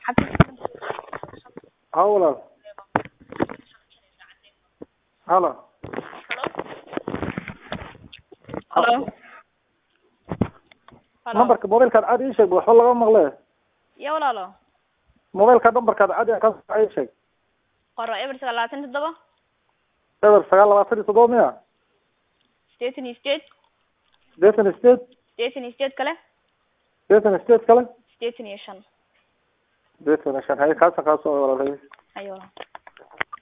hawla halo Hello. numberka mobilka aad ii sheeg waxa laga maqlay يا ولا لا mobilka numberka aad ii sheeg قرأ إبر 37 eber 927 miya ستيتني ستيت deetan state ستيتني ستيت كله deetan state kale ستيتني شن deetan shan hay kaasa kaasoo walaalahay أيوة